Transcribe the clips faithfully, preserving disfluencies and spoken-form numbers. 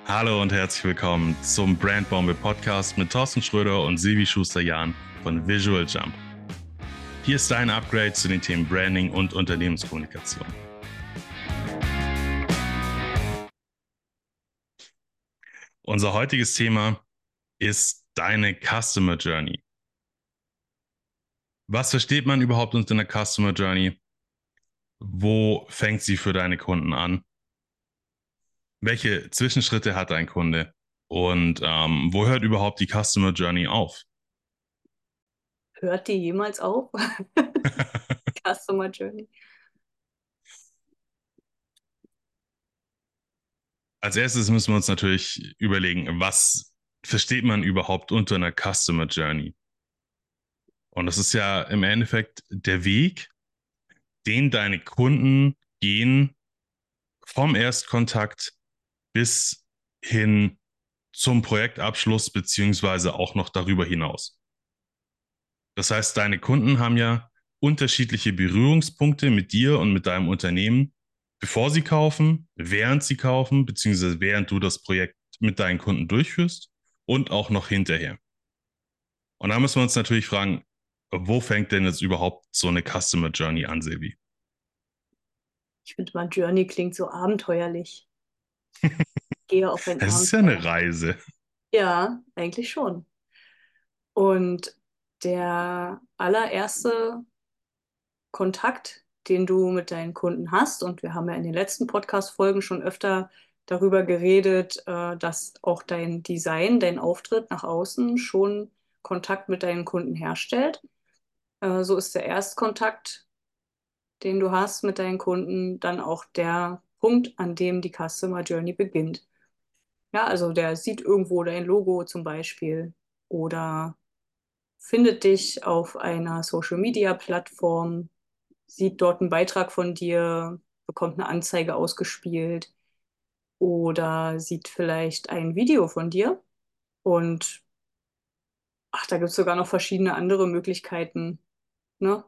Hallo und herzlich willkommen zum Brandbombe Podcast mit Thorsten Schröder und Silvi Schuster-Jahn von Visual Jump. Hier ist dein Upgrade zu den Themen Branding und Unternehmenskommunikation. Unser heutiges Thema ist deine Customer Journey. Was versteht man überhaupt unter einer Customer Journey? Wo fängt sie für deine Kunden an? Welche Zwischenschritte hat ein Kunde? Und ähm, wo hört überhaupt die Customer Journey auf? Hört die jemals auf? Customer Journey. Als erstes müssen wir uns natürlich überlegen, was versteht man überhaupt unter einer Customer Journey? Und das ist ja im Endeffekt der Weg, den deine Kunden gehen vom Erstkontakt bis hin zum Projektabschluss beziehungsweise auch noch darüber hinaus. Das heißt, deine Kunden haben ja unterschiedliche Berührungspunkte mit dir und mit deinem Unternehmen, bevor sie kaufen, während sie kaufen, beziehungsweise während du das Projekt mit deinen Kunden durchführst und auch noch hinterher. Und da müssen wir uns natürlich fragen, wo fängt denn jetzt überhaupt so eine Customer Journey an, Silvi? Ich finde mal, Journey klingt so abenteuerlich. Gehe auf ein Es ist ja eine Abenteuer. Reise. Ja, eigentlich schon. Und der allererste Kontakt, den du mit deinen Kunden hast, und wir haben ja in den letzten Podcast-Folgen schon öfter darüber geredet, äh, dass auch dein Design, dein Auftritt nach außen schon Kontakt mit deinen Kunden herstellt. Äh, so ist der Erstkontakt, den du hast mit deinen Kunden, dann auch der Punkt, an dem die Customer Journey beginnt. Ja, also der sieht irgendwo dein Logo zum Beispiel oder findet dich auf einer Social Media Plattform, sieht dort einen Beitrag von dir, bekommt eine Anzeige ausgespielt oder sieht vielleicht ein Video von dir. Und ach, da gibt es sogar noch verschiedene andere Möglichkeiten, ne?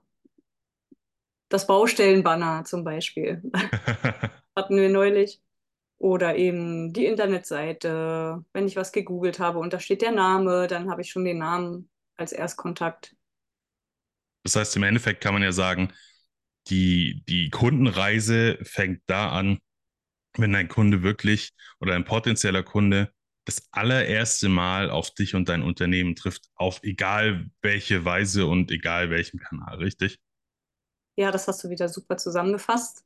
Das Baustellenbanner zum Beispiel hatten wir neulich. Oder eben die Internetseite. Wenn ich was gegoogelt habe und da steht der Name, dann habe ich schon den Namen als Erstkontakt. Das heißt, im Endeffekt kann man ja sagen, die, die Kundenreise fängt da an, wenn ein Kunde wirklich oder ein potenzieller Kunde das allererste Mal auf dich und dein Unternehmen trifft, auf egal welche Weise und egal welchem Kanal, richtig? Ja, das hast du wieder super zusammengefasst.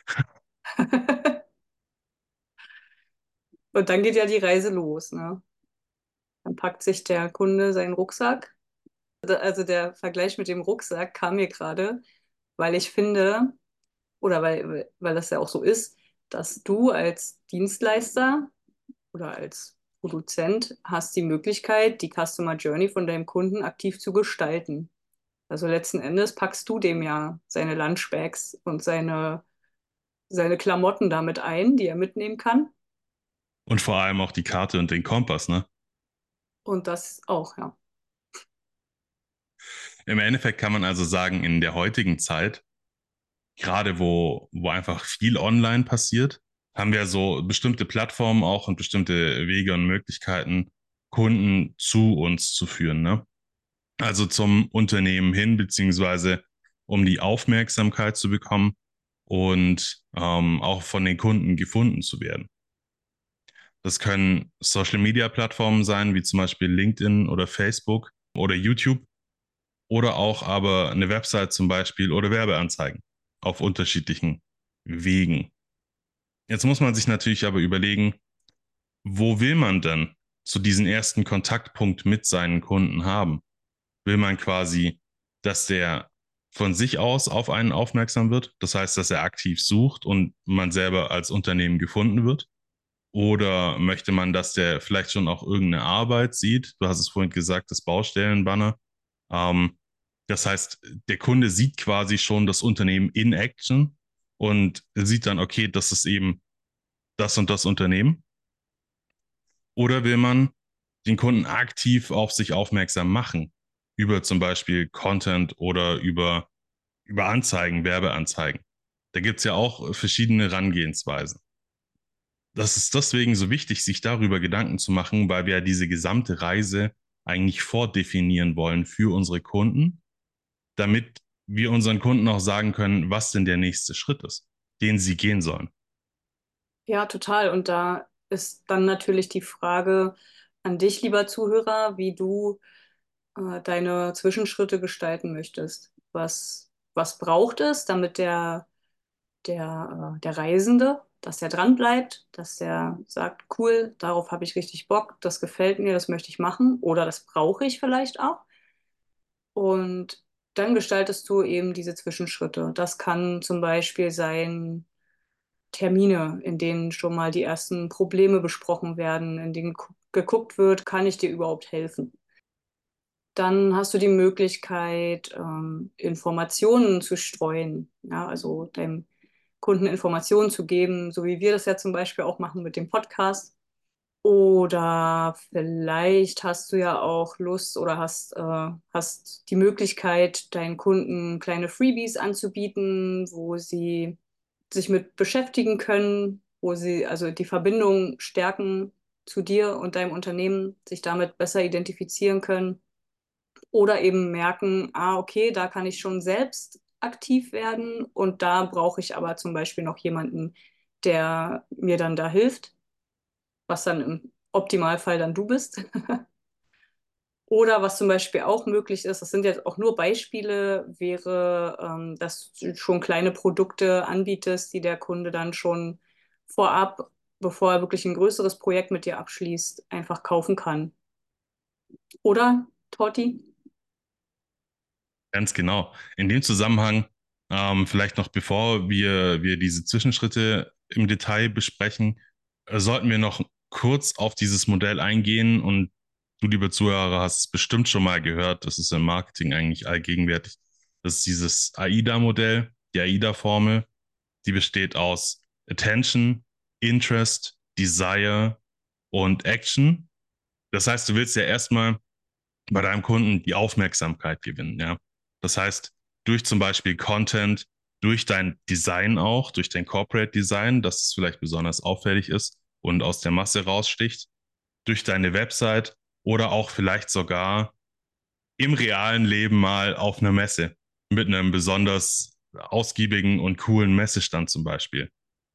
Und dann geht ja die Reise los, ne? Dann packt sich der Kunde seinen Rucksack. Also der Vergleich mit dem Rucksack kam mir gerade, weil ich finde, oder weil, weil das ja auch so ist, dass du als Dienstleister oder als Produzent hast die Möglichkeit, die Customer Journey von deinem Kunden aktiv zu gestalten. Also letzten Endes packst du dem ja seine Lunchbags und seine, seine Klamotten damit ein, die er mitnehmen kann. Und vor allem auch die Karte und den Kompass, ne? Und das auch, ja. Im Endeffekt kann man also sagen, in der heutigen Zeit, gerade wo, wo einfach viel online passiert, haben wir so bestimmte Plattformen auch und bestimmte Wege und Möglichkeiten, Kunden zu uns zu führen, ne? Also zum Unternehmen hin, beziehungsweise um die Aufmerksamkeit zu bekommen und ähm, auch von den Kunden gefunden zu werden. Das können Social-Media-Plattformen sein, wie zum Beispiel LinkedIn oder Facebook oder YouTube oder auch aber eine Website zum Beispiel oder Werbeanzeigen auf unterschiedlichen Wegen. Jetzt muss man sich natürlich aber überlegen, wo will man denn zu diesem ersten Kontaktpunkt mit seinen Kunden haben? Will man quasi, dass der von sich aus auf einen aufmerksam wird? Das heißt, dass er aktiv sucht und man selber als Unternehmen gefunden wird? Oder möchte man, dass der vielleicht schon auch irgendeine Arbeit sieht? Du hast es vorhin gesagt, das Baustellenbanner. Ähm, das heißt, der Kunde sieht quasi schon das Unternehmen in Action und sieht dann, okay, das ist eben das und das Unternehmen. Oder will man den Kunden aktiv auf sich aufmerksam machen? Über zum Beispiel Content oder über, über Anzeigen, Werbeanzeigen. Da gibt es ja auch verschiedene Herangehensweisen. Das ist deswegen so wichtig, sich darüber Gedanken zu machen, weil wir ja diese gesamte Reise eigentlich vordefinieren wollen für unsere Kunden, damit wir unseren Kunden auch sagen können, was denn der nächste Schritt ist, den sie gehen sollen. Ja, total. Und da ist dann natürlich die Frage an dich, lieber Zuhörer, wie du äh, deine Zwischenschritte gestalten möchtest. Was, was braucht es, damit der, der, äh, der Reisende, dass er dran bleibt, dass er sagt, cool, darauf habe ich richtig Bock, das gefällt mir, das möchte ich machen oder das brauche ich vielleicht auch. Und dann gestaltest du eben diese Zwischenschritte. Das kann zum Beispiel sein, Termine, in denen schon mal die ersten Probleme besprochen werden, in denen gu- geguckt wird, kann ich dir überhaupt helfen? Dann hast du die Möglichkeit, ähm, Informationen zu streuen, ja, also deinem Kunden Informationen zu geben, so wie wir das ja zum Beispiel auch machen mit dem Podcast. Oder vielleicht hast du ja auch Lust oder hast, äh, hast die Möglichkeit, deinen Kunden kleine Freebies anzubieten, wo sie sich mit beschäftigen können, wo sie also die Verbindung stärken zu dir und deinem Unternehmen, sich damit besser identifizieren können oder eben merken, ah, okay, da kann ich schon selbst aktiv werden und da brauche ich aber zum Beispiel noch jemanden, der mir dann da hilft, was dann im Optimalfall dann du bist. Oder was zum Beispiel auch möglich ist, das sind jetzt auch nur Beispiele, wäre, ähm, dass du schon kleine Produkte anbietest, die der Kunde dann schon vorab, bevor er wirklich ein größeres Projekt mit dir abschließt, einfach kaufen kann. Oder, Torti? Ganz genau. In dem Zusammenhang, ähm, vielleicht noch bevor wir, wir diese Zwischenschritte im Detail besprechen, äh, sollten wir noch kurz auf dieses Modell eingehen. Und du, liebe Zuhörer, hast es bestimmt schon mal gehört. Das ist im Marketing eigentlich allgegenwärtig. Das ist dieses AIDA-Modell, die AIDA-Formel. Die besteht aus Attention, Interest, Desire und Action. Das heißt, du willst ja erstmal bei deinem Kunden die Aufmerksamkeit gewinnen, ja. Das heißt, durch zum Beispiel Content, durch dein Design auch, durch dein Corporate Design, das es vielleicht besonders auffällig ist und aus der Masse raussticht, durch deine Website oder auch vielleicht sogar im realen Leben mal auf einer Messe mit einem besonders ausgiebigen und coolen Messestand zum Beispiel.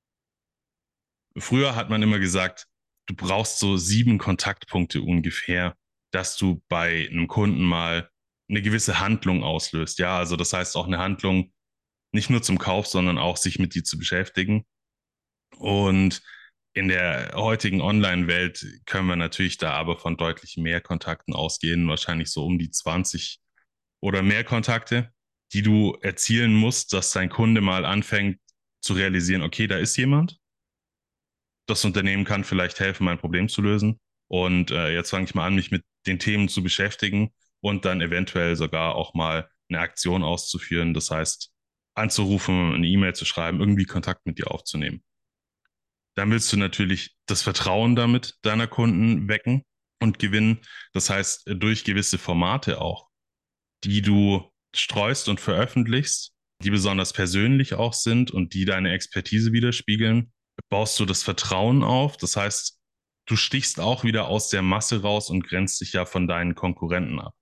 Früher hat man immer gesagt, du brauchst so sieben Kontaktpunkte ungefähr, dass du bei einem Kunden mal eine gewisse Handlung auslöst. Ja, also das heißt auch eine Handlung nicht nur zum Kauf, sondern auch sich mit dir zu beschäftigen. Und in der heutigen Online-Welt können wir natürlich da aber von deutlich mehr Kontakten ausgehen, wahrscheinlich so um die zwanzig oder mehr Kontakte, die du erzielen musst, dass dein Kunde mal anfängt zu realisieren, okay, da ist jemand, das Unternehmen kann vielleicht helfen, mein Problem zu lösen. Und äh, jetzt fange ich mal an, mich mit den Themen zu beschäftigen und dann eventuell sogar auch mal eine Aktion auszuführen. Das heißt, anzurufen, eine E-Mail zu schreiben, irgendwie Kontakt mit dir aufzunehmen. Dann willst du natürlich das Vertrauen damit deiner Kunden wecken und gewinnen. Das heißt, durch gewisse Formate auch, die du streust und veröffentlichst, die besonders persönlich auch sind und die deine Expertise widerspiegeln, baust du das Vertrauen auf. Das heißt, du stichst auch wieder aus der Masse raus und grenzt dich ja von deinen Konkurrenten ab.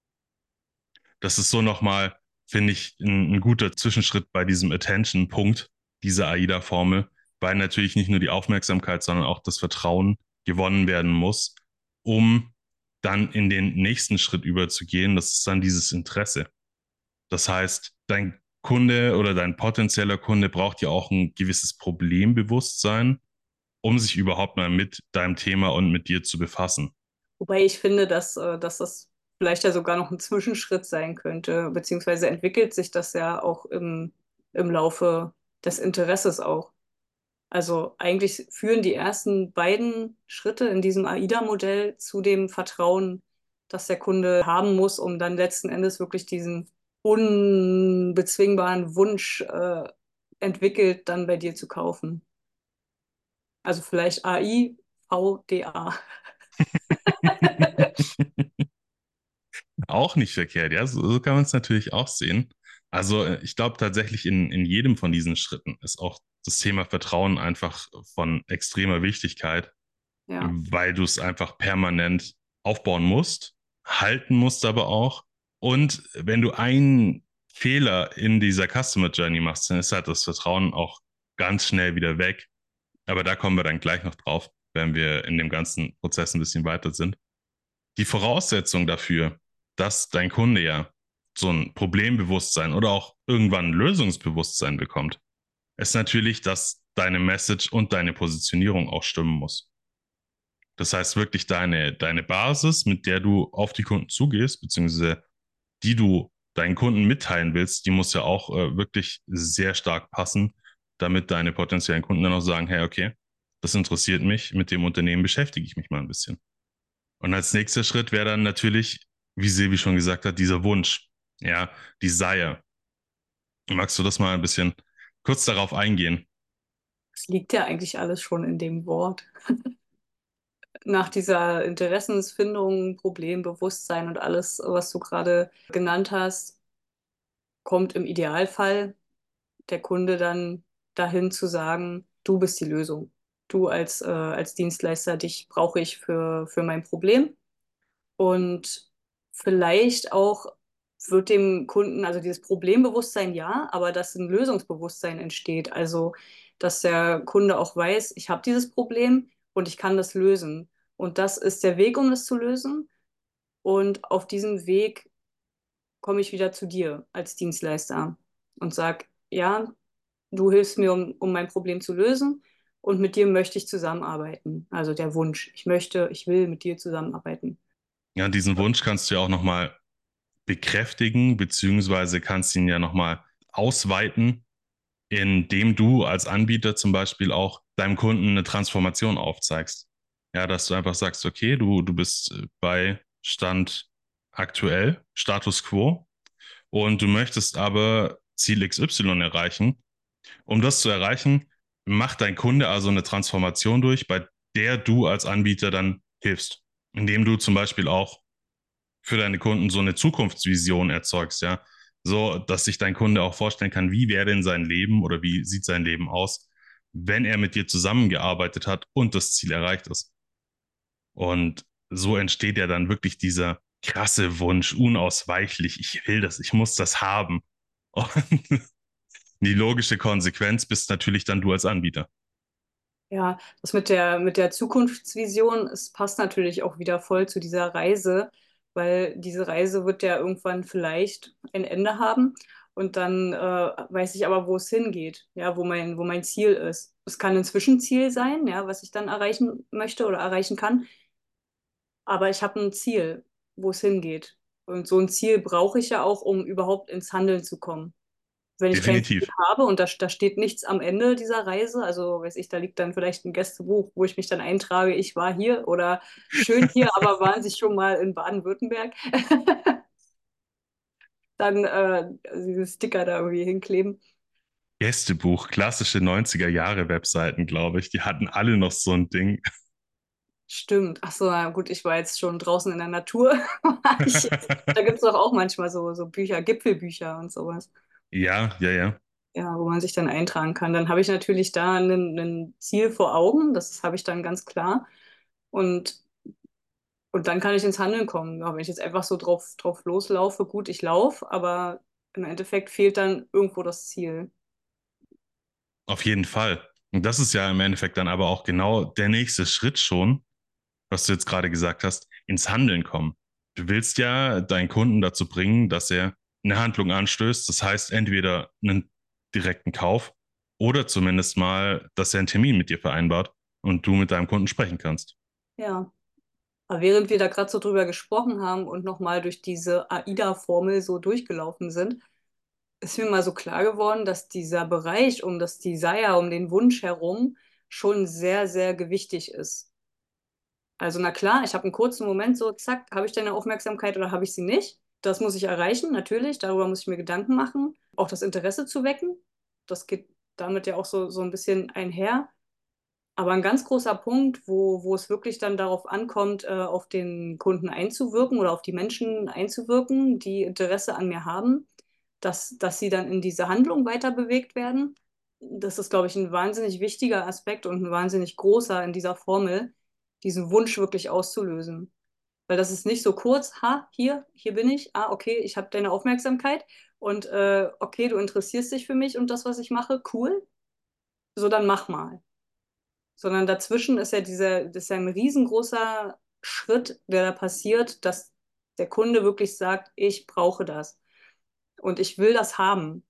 Das ist so nochmal, finde ich, ein, ein guter Zwischenschritt bei diesem Attention-Punkt dieser AIDA-Formel, weil natürlich nicht nur die Aufmerksamkeit, sondern auch das Vertrauen gewonnen werden muss, um dann in den nächsten Schritt überzugehen. Das ist dann dieses Interesse. Das heißt, dein Kunde oder dein potenzieller Kunde braucht ja auch ein gewisses Problembewusstsein, um sich überhaupt mal mit deinem Thema und mit dir zu befassen. Wobei ich finde, dass, äh, dass das vielleicht ja sogar noch ein Zwischenschritt sein könnte, beziehungsweise entwickelt sich das ja auch im, im Laufe des Interesses auch. Also eigentlich führen die ersten beiden Schritte in diesem AIDA-Modell zu dem Vertrauen, das der Kunde haben muss, um dann letzten Endes wirklich diesen unbezwingbaren Wunsch äh, entwickelt, dann bei dir zu kaufen. Also vielleicht A I, V D A. Auch nicht verkehrt, ja, so, so kann man es natürlich auch sehen. Also äh, ich glaube tatsächlich in, in jedem von diesen Schritten ist auch das Thema Vertrauen einfach von extremer Wichtigkeit, Ja, weil du es einfach permanent aufbauen musst, halten musst aber auch. Und wenn du einen Fehler in dieser Customer Journey machst, dann ist halt das Vertrauen auch ganz schnell wieder weg. Aber da kommen wir dann gleich noch drauf, wenn wir in dem ganzen Prozess ein bisschen weiter sind. Die Voraussetzung dafür, dass dein Kunde ja so ein Problembewusstsein oder auch irgendwann ein Lösungsbewusstsein bekommt, ist natürlich, dass deine Message und deine Positionierung auch stimmen muss. Das heißt wirklich deine, deine Basis, mit der du auf die Kunden zugehst, beziehungsweise die du deinen Kunden mitteilen willst, die muss ja auch äh, wirklich sehr stark passen, damit deine potenziellen Kunden dann auch sagen, hey, okay, das interessiert mich, mit dem Unternehmen beschäftige ich mich mal ein bisschen. Und als nächster Schritt wäre dann natürlich, wie Silvi schon gesagt hat, dieser Wunsch, ja, Desire. Magst du das mal ein bisschen kurz darauf eingehen? es liegt ja eigentlich alles schon in dem Wort. Nach dieser Interessensfindung, Problembewusstsein und alles, was du gerade genannt hast, kommt im Idealfall der Kunde dann dahin zu sagen, du bist die Lösung. Du als, äh, als Dienstleister, dich brauche ich für, für mein Problem. Und vielleicht auch wird dem Kunden, also dieses Problembewusstsein ja, aber dass ein Lösungsbewusstsein entsteht. Also, dass der Kunde auch weiß, ich habe dieses Problem und ich kann das lösen. Und das ist der Weg, um das zu lösen. Und auf diesem Weg komme ich wieder zu dir als Dienstleister und sage, ja, du hilfst mir, um, um mein Problem zu lösen und mit dir möchte ich zusammenarbeiten. Also der Wunsch, ich möchte, ich will mit dir zusammenarbeiten. Ja, diesen Wunsch kannst du ja auch nochmal bekräftigen, beziehungsweise kannst ihn ja nochmal ausweiten, indem du als Anbieter zum Beispiel auch deinem Kunden eine Transformation aufzeigst. Ja, dass du einfach sagst, okay, du, du bist bei Stand aktuell, Status quo, und du möchtest aber Ziel X Y erreichen. Um das zu erreichen, macht dein Kunde also eine Transformation durch, bei der du als Anbieter dann hilfst, indem du zum Beispiel auch für deine Kunden so eine Zukunftsvision erzeugst, ja, so dass sich dein Kunde auch vorstellen kann, wie wäre denn sein Leben oder wie sieht sein Leben aus, wenn er mit dir zusammengearbeitet hat und das Ziel erreicht ist. Und so entsteht ja dann wirklich dieser krasse Wunsch, unausweichlich, ich will das, ich muss das haben. Und die logische Konsequenz bist natürlich dann du als Anbieter. Ja, das mit der, mit der Zukunftsvision, es passt natürlich auch wieder voll zu dieser Reise, weil diese Reise wird ja irgendwann vielleicht ein Ende haben und dann äh, weiß ich aber, wo es hingeht, ja, wo mein, wo mein Ziel ist. Es kann ein Zwischenziel sein, ja, was ich dann erreichen möchte oder erreichen kann, aber ich habe ein Ziel, wo es hingeht. Und so ein Ziel brauche ich ja auch, um überhaupt ins Handeln zu kommen. Wenn ich kein Ziel Definitiv. habe und da, da steht nichts am Ende dieser Reise, also weiß ich, da liegt dann vielleicht ein Gästebuch, wo ich mich dann eintrage, ich war hier oder schön hier, aber waren Sie schon mal in Baden-Württemberg, dann äh, diese Sticker da irgendwie hinkleben. Gästebuch, klassische neunziger Jahre Webseiten, glaube ich, die hatten alle noch so ein Ding. Stimmt. Ach so, na gut, ich war jetzt schon draußen in der Natur. War ich jetzt, da gibt es doch auch manchmal so, so Bücher, Gipfelbücher und sowas. Ja, ja, ja. Ja, wo man sich dann eintragen kann. Dann habe ich natürlich da ein, ein Ziel vor Augen, das habe ich dann ganz klar. Und Und dann kann ich ins Handeln kommen. Ja, wenn ich jetzt einfach so drauf, drauf loslaufe, gut, ich laufe, aber im Endeffekt fehlt dann irgendwo das Ziel. Auf jeden Fall. Und das ist ja im Endeffekt dann aber auch genau der nächste Schritt schon, was du jetzt gerade gesagt hast, ins Handeln kommen. Du willst ja deinen Kunden dazu bringen, dass er eine Handlung anstößt. Das heißt, entweder einen direkten Kauf oder zumindest mal, dass er einen Termin mit dir vereinbart und du mit deinem Kunden sprechen kannst. Ja. Aber während wir da gerade so drüber gesprochen haben und nochmal durch diese AIDA-Formel so durchgelaufen sind, ist mir mal so klar geworden, dass dieser Bereich um das Desire, um den Wunsch herum schon sehr, sehr gewichtig ist. Also na klar, ich habe einen kurzen Moment so, zack, habe ich deine Aufmerksamkeit oder habe ich sie nicht? Das muss ich erreichen, natürlich. Darüber muss ich mir Gedanken machen. Auch das Interesse zu wecken. Das geht damit ja auch so, so ein bisschen einher. Aber ein ganz großer Punkt, wo, wo es wirklich dann darauf ankommt, äh, auf den Kunden einzuwirken oder auf die Menschen einzuwirken, die Interesse an mir haben, dass, dass sie dann in diese Handlung weiter bewegt werden. Das ist, glaube ich, ein wahnsinnig wichtiger Aspekt und ein wahnsinnig großer in dieser Formel, diesen Wunsch wirklich auszulösen. Weil das ist nicht so kurz, ha, hier, hier bin ich, ah, okay, ich habe deine Aufmerksamkeit und äh, okay, du interessierst dich für mich und das, was ich mache, cool, so dann mach mal. Sondern dazwischen ist ja dieser, das ist ja ein riesengroßer Schritt, der da passiert, dass der Kunde wirklich sagt, ich brauche das und ich will das haben.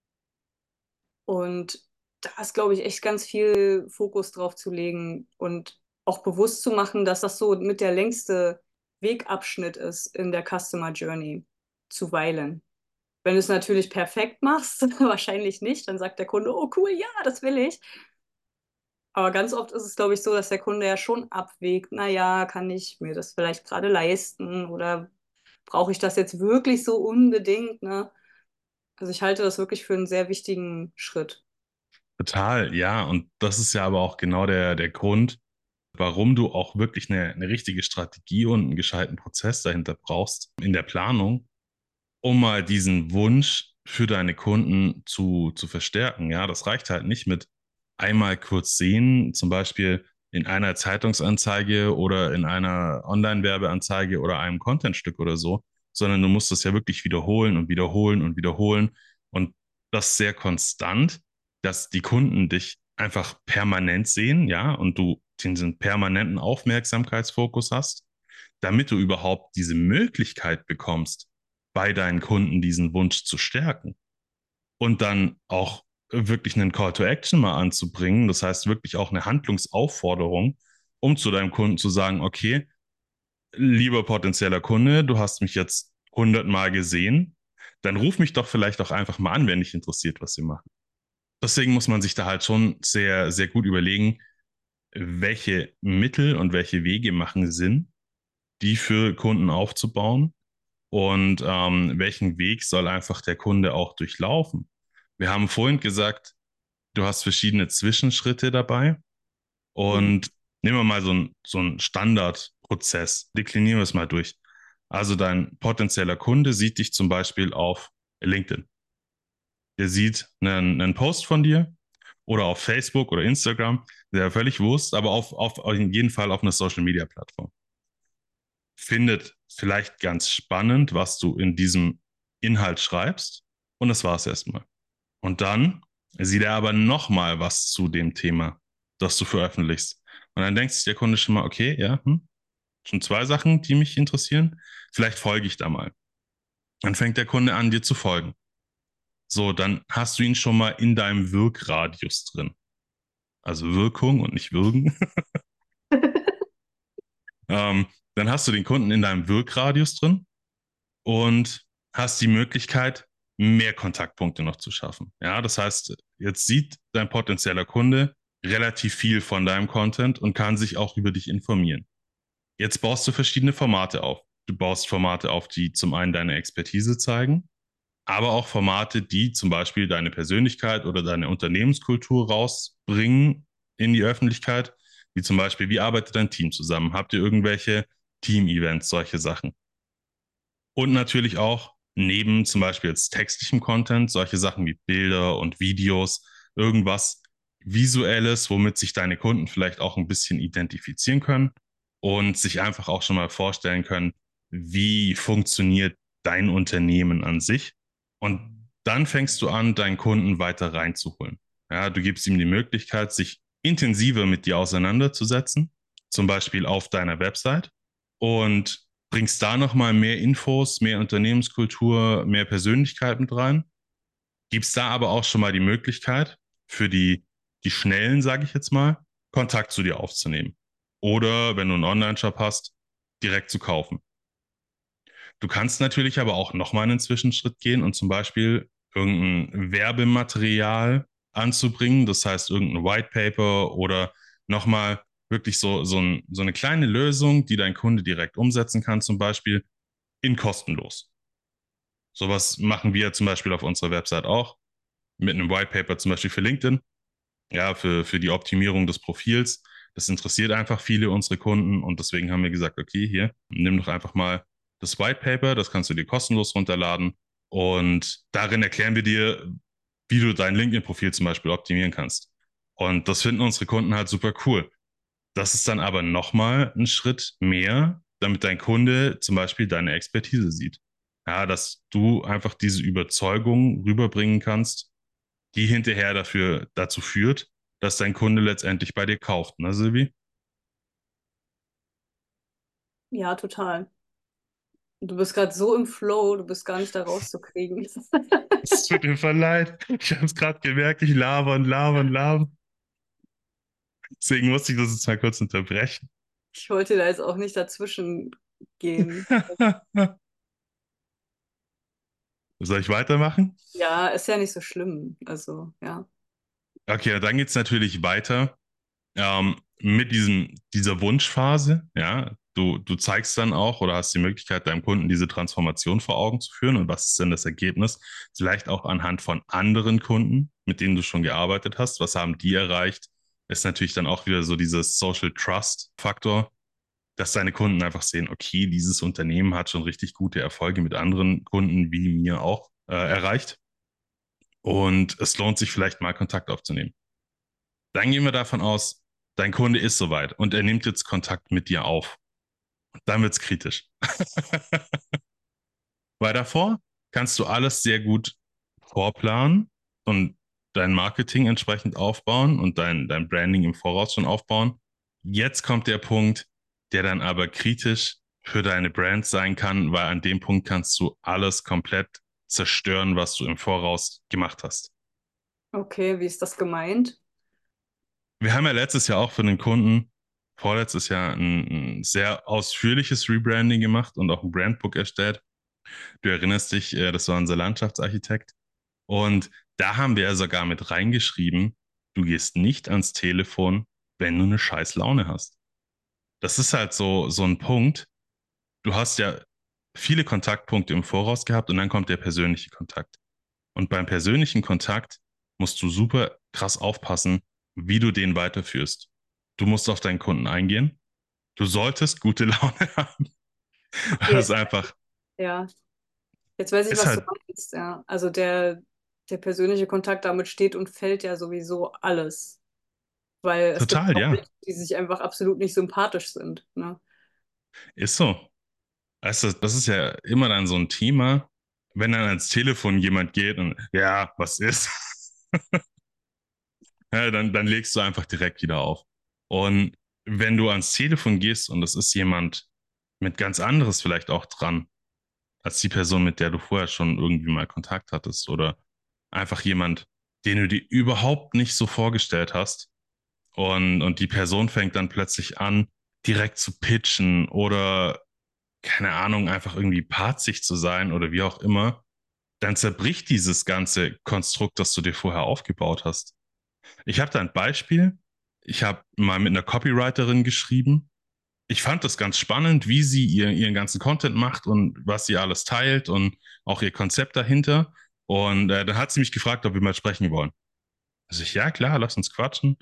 Und da ist, glaube ich, echt ganz viel Fokus drauf zu legen und auch bewusst zu machen, dass das so mit der längste Wegabschnitt ist in der Customer Journey, zuweilen. Wenn du es natürlich perfekt machst, wahrscheinlich nicht, dann sagt der Kunde, oh cool, ja, das will ich. Aber ganz oft ist es, glaube ich, so, dass der Kunde ja schon abwägt, naja, kann ich mir das vielleicht gerade leisten oder brauche ich das jetzt wirklich so unbedingt, ne? Also ich halte das wirklich für einen sehr wichtigen Schritt. Total, ja. Und das ist ja aber auch genau der, der Grund, warum du auch wirklich eine, eine richtige Strategie und einen gescheiten Prozess dahinter brauchst in der Planung, um mal diesen Wunsch für deine Kunden zu, zu verstärken. Ja, das reicht halt nicht mit einmal kurz sehen, zum Beispiel in einer Zeitungsanzeige oder in einer Online-Werbeanzeige oder einem Contentstück oder so, sondern du musst das ja wirklich wiederholen und wiederholen und wiederholen und das sehr konstant, dass die Kunden dich einfach permanent sehen, ja, und du diesen permanenten Aufmerksamkeitsfokus hast, damit du überhaupt diese Möglichkeit bekommst, bei deinen Kunden diesen Wunsch zu stärken und dann auch wirklich einen Call to Action mal anzubringen. Das heißt wirklich auch eine Handlungsaufforderung, um zu deinem Kunden zu sagen, okay, lieber potenzieller Kunde, du hast mich jetzt hundertmal gesehen, dann ruf mich doch vielleicht auch einfach mal an, wenn dich interessiert, was sie machen. Deswegen muss man sich da halt schon sehr, sehr gut überlegen, welche Mittel und welche Wege machen Sinn, die für Kunden aufzubauen und ähm, welchen Weg soll einfach der Kunde auch durchlaufen. Wir haben vorhin gesagt, du hast verschiedene Zwischenschritte dabei Mhm. und nehmen wir mal so einen so einen Standardprozess, deklinieren wir es mal durch. Also dein potenzieller Kunde sieht dich zum Beispiel auf LinkedIn. Der sieht einen, einen Post von dir oder auf Facebook oder Instagram, der völlig wurscht, aber auf, auf, auf jeden Fall auf einer Social-Media-Plattform. Findet vielleicht ganz spannend, was du in diesem Inhalt schreibst. Und das war es erstmal. Und dann sieht er aber nochmal was zu dem Thema, das du veröffentlichst. Und dann denkt sich der Kunde schon mal, okay, ja, hm, schon zwei Sachen, die mich interessieren. Vielleicht folge ich da mal. Dann fängt der Kunde an, dir zu folgen. So, dann hast du ihn schon mal in deinem Wirkradius drin. Also Wirkung und nicht Würgen. ähm, dann hast du den Kunden in deinem Wirkradius drin und hast die Möglichkeit, mehr Kontaktpunkte noch zu schaffen. Ja, das heißt, jetzt sieht dein potenzieller Kunde relativ viel von deinem Content und kann sich auch über dich informieren. Jetzt baust du verschiedene Formate auf. Du baust Formate auf, die zum einen deine Expertise zeigen, aber auch Formate, die zum Beispiel deine Persönlichkeit oder deine Unternehmenskultur rausbringen in die Öffentlichkeit, wie zum Beispiel, wie arbeitet dein Team zusammen? Habt ihr irgendwelche Team-Events, solche Sachen? Und natürlich auch neben zum Beispiel jetzt textlichem Content, solche Sachen wie Bilder und Videos, irgendwas Visuelles, womit sich deine Kunden vielleicht auch ein bisschen identifizieren können und sich einfach auch schon mal vorstellen können, wie funktioniert dein Unternehmen an sich. Und dann fängst du an, deinen Kunden weiter reinzuholen. Ja, du gibst ihm die Möglichkeit, sich intensiver mit dir auseinanderzusetzen, zum Beispiel auf deiner Website und bringst da nochmal mehr Infos, mehr Unternehmenskultur, mehr Persönlichkeit mit rein. Gibst da aber auch schon mal die Möglichkeit für die, die Schnellen, sage ich jetzt mal, Kontakt zu dir aufzunehmen. Oder wenn du einen Online-Shop hast, direkt zu kaufen. Du kannst natürlich aber auch nochmal einen Zwischenschritt gehen und zum Beispiel irgendein Werbematerial anzubringen, das heißt irgendein White Paper oder nochmal wirklich so, so, ein, so eine kleine Lösung, die dein Kunde direkt umsetzen kann, zum Beispiel in kostenlos. Sowas machen wir zum Beispiel auf unserer Website auch mit einem White Paper zum Beispiel für LinkedIn, ja, für, für die Optimierung des Profils. Das interessiert einfach viele unserer Kunden und deswegen haben wir gesagt, okay, hier, nimm doch einfach mal das White Paper, das kannst du dir kostenlos runterladen Und darin erklären wir dir, wie du dein LinkedIn-Profil zum Beispiel optimieren kannst. Und das finden unsere Kunden halt super cool. Das ist dann aber nochmal ein Schritt mehr, damit dein Kunde zum Beispiel deine Expertise sieht. Ja, dass du einfach diese Überzeugung rüberbringen kannst, die hinterher dafür, dazu führt, dass dein Kunde letztendlich bei dir kauft, ne, Silvi? Ja, total. Du bist gerade so im Flow, du bist gar nicht da rauszukriegen. Es tut mir voll leid. Ich habe es gerade gemerkt, ich laber und laber und laber. Deswegen musste ich das jetzt mal kurz unterbrechen. Ich wollte da jetzt auch nicht dazwischen gehen. Soll ich weitermachen? Ja, ist ja nicht so schlimm. Also, ja. Okay, dann geht's natürlich weiter ähm, mit diesem, dieser Wunschphase. Ja, du, du zeigst dann auch oder hast die Möglichkeit, deinem Kunden diese Transformation vor Augen zu führen. Und was ist denn das Ergebnis? Vielleicht auch anhand von anderen Kunden, mit denen du schon gearbeitet hast. Was haben die erreicht? Ist natürlich dann auch wieder so dieses Social Trust Faktor, dass deine Kunden einfach sehen, okay, dieses Unternehmen hat schon richtig gute Erfolge mit anderen Kunden wie mir auch äh, erreicht. Und es lohnt sich vielleicht mal Kontakt aufzunehmen. Dann gehen wir davon aus, dein Kunde ist soweit und er nimmt jetzt Kontakt mit dir auf. Dann wird's kritisch. Weil davor kannst du alles sehr gut vorplanen und dein Marketing entsprechend aufbauen und dein, dein Branding im Voraus schon aufbauen. Jetzt kommt der Punkt, der dann aber kritisch für deine Brand sein kann, weil an dem Punkt kannst du alles komplett zerstören, was du im Voraus gemacht hast. Okay, wie ist das gemeint? Wir haben ja letztes Jahr auch für den Kunden, vorletztes Jahr, ein, ein sehr ausführliches Rebranding gemacht und auch ein Brandbook erstellt. Du erinnerst dich, äh, das war unser Landschaftsarchitekt. Und da haben wir ja sogar mit reingeschrieben, du gehst nicht ans Telefon, wenn du eine scheiß Laune hast. Das ist halt so, so ein Punkt. Du hast ja viele Kontaktpunkte im Voraus gehabt und dann kommt der persönliche Kontakt. Und beim persönlichen Kontakt musst du super krass aufpassen, wie du den weiterführst. Du musst auf deinen Kunden eingehen. Du solltest gute Laune haben. Okay, Das ist jetzt, einfach, ja. Jetzt weiß ich, ist was du halt meinst, ja. Also der, der persönliche Kontakt, damit steht und fällt ja sowieso alles. Weil es gibt total, auch ja. Menschen, die sich einfach absolut nicht sympathisch sind. Ne? Ist so. Weißt du, das ist ja immer dann so ein Thema, wenn dann ans Telefon jemand geht und ja, was ist? Ja, dann, dann legst du einfach direkt wieder auf. Und wenn du ans Telefon gehst und es ist jemand mit ganz anderes vielleicht auch dran, als die Person, mit der du vorher schon irgendwie mal Kontakt hattest oder einfach jemand, den du dir überhaupt nicht so vorgestellt hast und, und die Person fängt dann plötzlich an, direkt zu pitchen oder keine Ahnung, einfach irgendwie patzig zu sein oder wie auch immer, dann zerbricht dieses ganze Konstrukt, das du dir vorher aufgebaut hast. Ich habe da ein Beispiel. Ich habe mal mit einer Copywriterin geschrieben. Ich fand das ganz spannend, wie sie ihr, ihren ganzen Content macht und was sie alles teilt und auch ihr Konzept dahinter. Und äh, dann hat sie mich gefragt, ob wir mal sprechen wollen. Also ich, ja klar, lass uns quatschen.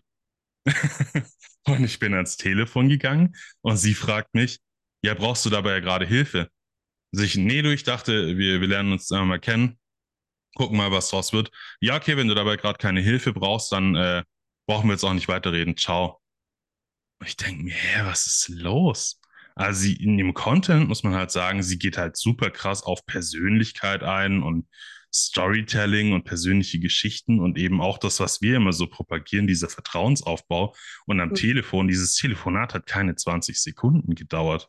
Und ich bin ans Telefon gegangen und sie fragt mich, ja, brauchst du dabei ja gerade Hilfe? Sich, nee, du, ich dachte, wir, wir lernen uns einmal kennen, gucken mal, was draus wird. Ja, okay, wenn du dabei gerade keine Hilfe brauchst, dann äh, brauchen wir jetzt auch nicht weiterreden. Ciao. Und ich denke mir, hä, was ist los? Also sie, in dem Content muss man halt sagen, sie geht halt super krass auf Persönlichkeit ein und Storytelling und persönliche Geschichten und eben auch das, was wir immer so propagieren, dieser Vertrauensaufbau. Und am Hm. Telefon, dieses Telefonat hat keine zwanzig Sekunden gedauert.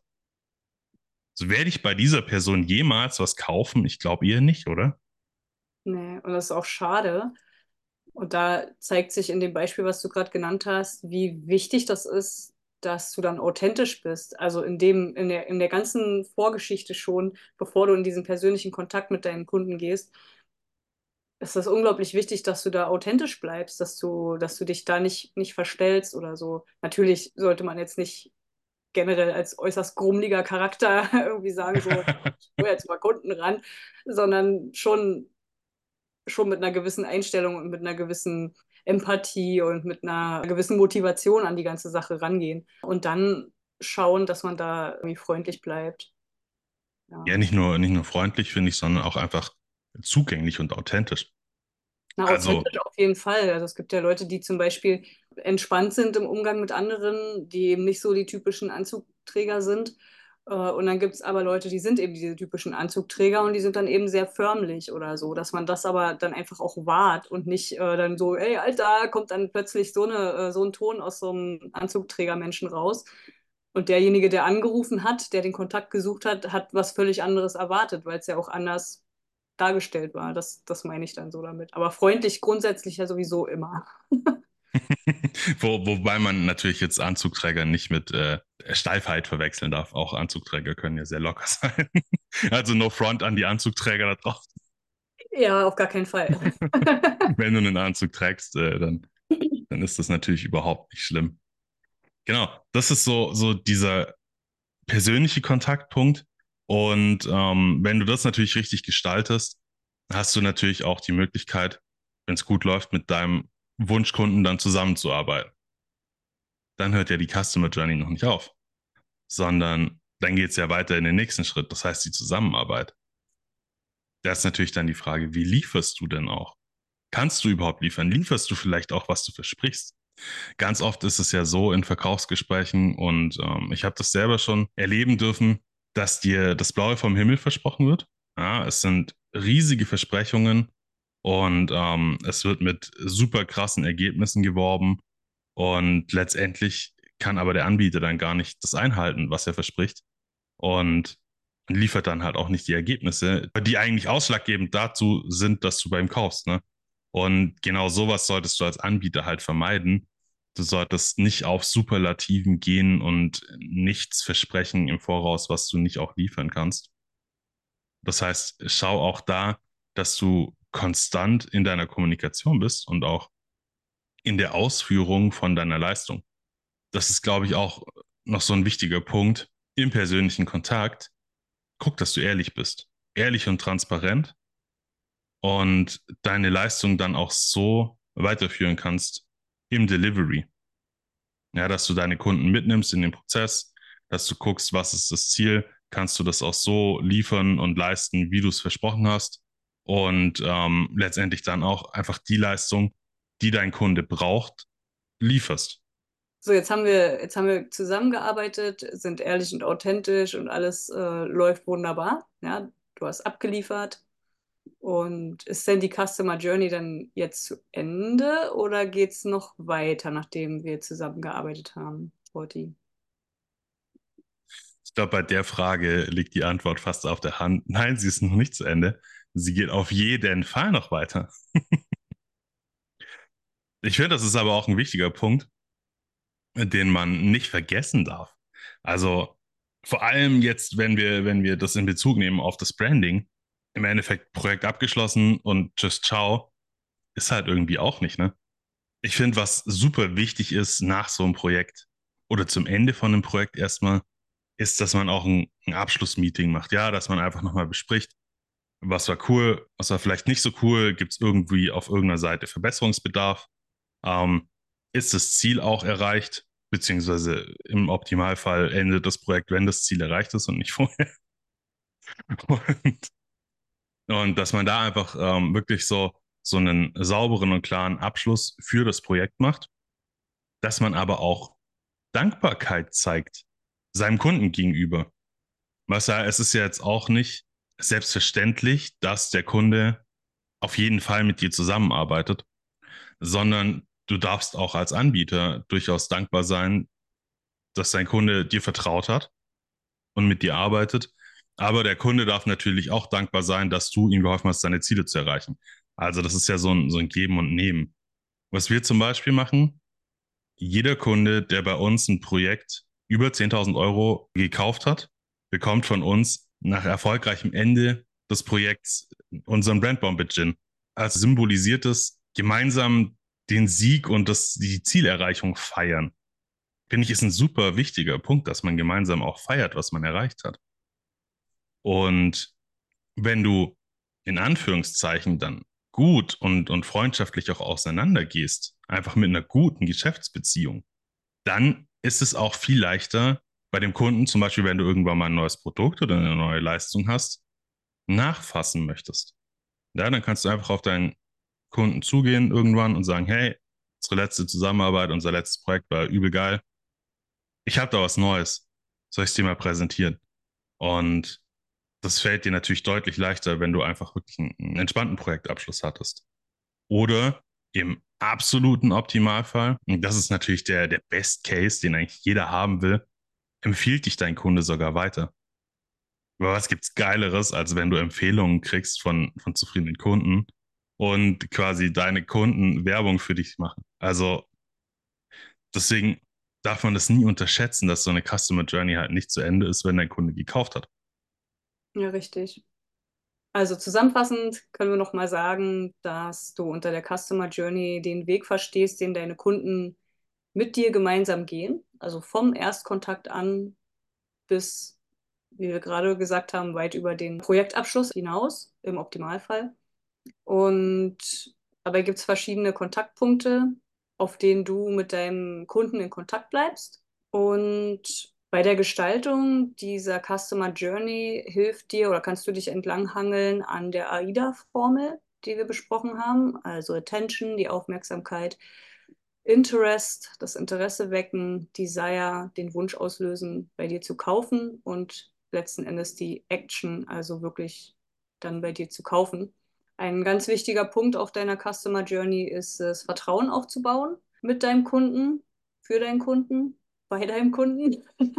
So werde ich bei dieser Person jemals was kaufen? Ich glaube eher nicht, oder? Nee, und das ist auch schade. Und da zeigt sich in dem Beispiel, was du gerade genannt hast, wie wichtig das ist, dass du dann authentisch bist. Also in dem, in der, in der ganzen Vorgeschichte schon, bevor du in diesen persönlichen Kontakt mit deinem Kunden gehst, ist das unglaublich wichtig, dass du da authentisch bleibst, dass du, dass du dich da nicht, nicht verstellst oder so. Natürlich sollte man jetzt nicht generell als äußerst grummeliger Charakter irgendwie sagen, so, ich hole jetzt mal Kunden ran, sondern schon, schon mit einer gewissen Einstellung und mit einer gewissen Empathie und mit einer gewissen Motivation an die ganze Sache rangehen. Und dann schauen, dass man da irgendwie freundlich bleibt. Ja, Ja. nicht nur, nicht nur freundlich, finde ich, sondern auch einfach zugänglich und authentisch. Na, Also, authentisch auf jeden Fall. Also es gibt ja Leute, die zum Beispiel entspannt sind im Umgang mit anderen, die eben nicht so die typischen Anzugträger sind. Äh, Und dann gibt es aber Leute, die sind eben diese typischen Anzugträger und die sind dann eben sehr förmlich oder so, dass man das aber dann einfach auch wahrt und nicht äh, dann so, ey, Alter, kommt dann plötzlich so eine, äh, so ein Ton aus so einem Anzugträgermenschen raus. Und derjenige, der angerufen hat, der den Kontakt gesucht hat, hat was völlig anderes erwartet, weil es ja auch anders dargestellt war. Das, das meine ich dann so damit. Aber freundlich grundsätzlich ja sowieso immer. Wo, wobei man natürlich jetzt Anzugträger nicht mit äh, Steifheit verwechseln darf. Auch Anzugträger können ja sehr locker sein. Also no front an die Anzugträger da draußen. Ja, auf gar keinen Fall. Wenn du einen Anzug trägst, äh, dann, dann ist das natürlich überhaupt nicht schlimm. Genau, das ist so, so dieser persönliche Kontaktpunkt. Und ähm, wenn du das natürlich richtig gestaltest, hast du natürlich auch die Möglichkeit, wenn es gut läuft, mit deinem Wunschkunden dann zusammenzuarbeiten. Dann hört ja die Customer Journey noch nicht auf, sondern dann geht es ja weiter in den nächsten Schritt, das heißt die Zusammenarbeit. Da ist natürlich dann die Frage, wie lieferst du denn auch? Kannst du überhaupt liefern? Lieferst du vielleicht auch, was du versprichst? Ganz oft ist es ja so in Verkaufsgesprächen und ähm, ich habe das selber schon erleben dürfen, dass dir das Blaue vom Himmel versprochen wird. Ja, es sind riesige Versprechungen und ähm, es wird mit super krassen Ergebnissen geworben und letztendlich kann aber der Anbieter dann gar nicht das einhalten, was er verspricht und liefert dann halt auch nicht die Ergebnisse, die eigentlich ausschlaggebend dazu sind, dass du bei ihm kaufst, ne? Und genau sowas solltest du als Anbieter halt vermeiden. Du solltest nicht auf Superlativen gehen und nichts versprechen im Voraus, was du nicht auch liefern kannst. Das heißt, schau auch da, dass du konstant in deiner Kommunikation bist und auch in der Ausführung von deiner Leistung. Das ist, glaube ich, auch noch so ein wichtiger Punkt im persönlichen Kontakt. Guck, dass du ehrlich bist. Ehrlich und transparent und deine Leistung dann auch so weiterführen kannst im Delivery. Ja, dass du deine Kunden mitnimmst in den Prozess, dass du guckst, was ist das Ziel, kannst du das auch so liefern und leisten, wie du es versprochen hast und ähm, letztendlich dann auch einfach die Leistung, die dein Kunde braucht, lieferst. So, jetzt haben wir, jetzt haben wir zusammengearbeitet, sind ehrlich und authentisch und alles äh, läuft wunderbar. Ja, du hast abgeliefert. Und ist denn die Customer Journey dann jetzt zu Ende oder geht es noch weiter, nachdem wir zusammengearbeitet haben, Sporty? Ich glaube, bei der Frage liegt die Antwort fast auf der Hand. Nein, sie ist noch nicht zu Ende. Sie geht auf jeden Fall noch weiter. Ich finde, das ist aber auch ein wichtiger Punkt, den man nicht vergessen darf. Also vor allem jetzt, wenn wir, wenn wir das in Bezug nehmen auf das Branding, im Endeffekt Projekt abgeschlossen und just ciao, ist halt irgendwie auch nicht, ne? Ich finde, was super wichtig ist nach so einem Projekt oder zum Ende von einem Projekt erstmal, ist, dass man auch ein, ein Abschlussmeeting macht. Ja, dass man einfach nochmal bespricht, was war cool, was war vielleicht nicht so cool, gibt es irgendwie auf irgendeiner Seite Verbesserungsbedarf, ähm, ist das Ziel auch erreicht, beziehungsweise im Optimalfall endet das Projekt, wenn das Ziel erreicht ist und nicht vorher. Und, und dass man da einfach ähm, wirklich so, so einen sauberen und klaren Abschluss für das Projekt macht, dass man aber auch Dankbarkeit zeigt seinem Kunden gegenüber. Was ja, es ist ja jetzt auch nicht selbstverständlich, dass der Kunde auf jeden Fall mit dir zusammenarbeitet, sondern du darfst auch als Anbieter durchaus dankbar sein, dass dein Kunde dir vertraut hat und mit dir arbeitet. Aber der Kunde darf natürlich auch dankbar sein, dass du ihm geholfen hast, seine Ziele zu erreichen. Also das ist ja so ein, so ein Geben und Nehmen. Was wir zum Beispiel machen, jeder Kunde, der bei uns ein Projekt über zehntausend Euro gekauft hat, bekommt von uns nach erfolgreichem Ende des Projekts unseren Brandbomb-Gin. Also symbolisiert es gemeinsam den Sieg und das, die Zielerreichung feiern. Finde ich, ist ein super wichtiger Punkt, dass man gemeinsam auch feiert, was man erreicht hat. Und wenn du in Anführungszeichen dann gut und, und freundschaftlich auch auseinandergehst, einfach mit einer guten Geschäftsbeziehung, dann ist es auch viel leichter bei dem Kunden, zum Beispiel, wenn du irgendwann mal ein neues Produkt oder eine neue Leistung hast, nachfassen möchtest. Ja, dann kannst du einfach auf deinen Kunden zugehen irgendwann und sagen, hey, unsere letzte Zusammenarbeit, unser letztes Projekt war übel geil. Ich habe da was Neues. Soll ich es dir mal präsentieren? Und das fällt dir natürlich deutlich leichter, wenn du einfach wirklich einen, einen entspannten Projektabschluss hattest. Oder im absoluten Optimalfall, und das ist natürlich der, der Best Case, den eigentlich jeder haben will, empfiehlt dich dein Kunde sogar weiter. Aber was gibt's Geileres, als wenn du Empfehlungen kriegst von, von zufriedenen Kunden und quasi deine Kunden Werbung für dich machen? Also deswegen darf man das nie unterschätzen, dass so eine Customer Journey halt nicht zu Ende ist, wenn dein Kunde gekauft hat. Ja, richtig. Also zusammenfassend können wir noch mal sagen, dass du unter der Customer Journey den Weg verstehst, den deine Kunden mit dir gemeinsam gehen. Also vom Erstkontakt an bis, wie wir gerade gesagt haben, weit über den Projektabschluss hinaus, im Optimalfall. Und dabei gibt es verschiedene Kontaktpunkte, auf denen du mit deinem Kunden in Kontakt bleibst. Und bei der Gestaltung dieser Customer Journey hilft dir oder kannst du dich entlanghangeln an der AIDA-Formel, die wir besprochen haben. Also Attention, die Aufmerksamkeit, Interest, das Interesse wecken, Desire, den Wunsch auslösen, bei dir zu kaufen und letzten Endes die Action, also wirklich dann bei dir zu kaufen. Ein ganz wichtiger Punkt auf deiner Customer Journey ist es, Vertrauen aufzubauen mit deinem Kunden, für deinen Kunden, bei deinem Kunden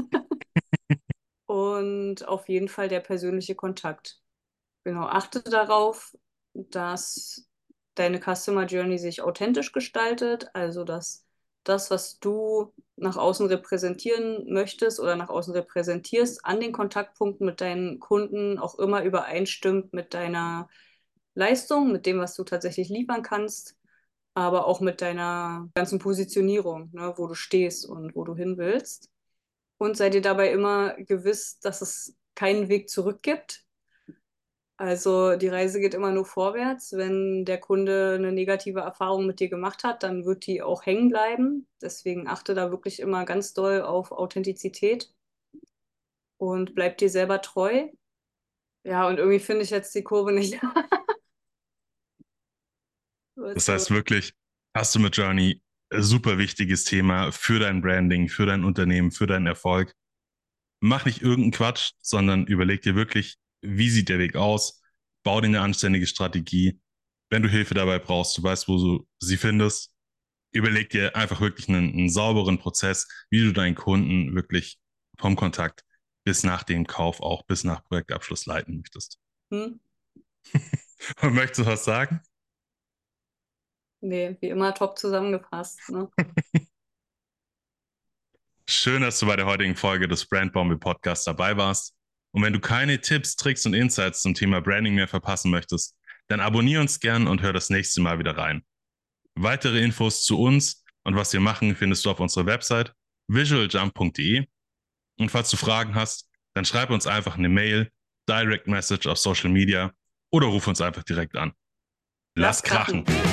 und auf jeden Fall der persönliche Kontakt. Genau, achte darauf, dass deine Customer Journey sich authentisch gestaltet, also dass das, was du nach außen repräsentieren möchtest oder nach außen repräsentierst, an den Kontaktpunkten mit deinen Kunden auch immer übereinstimmt mit deiner Leistung, mit dem, was du tatsächlich liefern kannst, aber auch mit deiner ganzen Positionierung, ne, wo du stehst und wo du hin willst. Und sei dir dabei immer gewiss, dass es keinen Weg zurück gibt. Also die Reise geht immer nur vorwärts. Wenn der Kunde eine negative Erfahrung mit dir gemacht hat, dann wird die auch hängen bleiben. Deswegen achte da wirklich immer ganz doll auf Authentizität und bleib dir selber treu. Ja, und irgendwie finde ich jetzt die Kurve nicht. Das Also, heißt wirklich, Customer Journey, äh, super wichtiges Thema für dein Branding, für dein Unternehmen, für deinen Erfolg. Mach nicht irgendeinen Quatsch, sondern überleg dir wirklich, wie sieht der Weg aus, bau dir eine anständige Strategie. Wenn du Hilfe dabei brauchst, du weißt, wo du sie findest, überleg dir einfach wirklich einen, einen sauberen Prozess, wie du deinen Kunden wirklich vom Kontakt bis nach dem Kauf, auch bis nach Projektabschluss leiten möchtest. hm? Und möchtest du was sagen? Nee, wie immer top zusammengefasst, ne? Schön, dass du bei der heutigen Folge des Brand Bombe Podcasts dabei warst. Und wenn du keine Tipps, Tricks und Insights zum Thema Branding mehr verpassen möchtest, dann abonniere uns gern und hör das nächste Mal wieder rein. Weitere Infos zu uns und was wir machen findest du auf unserer Website visualjump punkt de. Und falls du Fragen hast, dann schreib uns einfach eine Mail, Direct Message auf Social Media oder ruf uns einfach direkt an. Lass Lass krachen! krachen.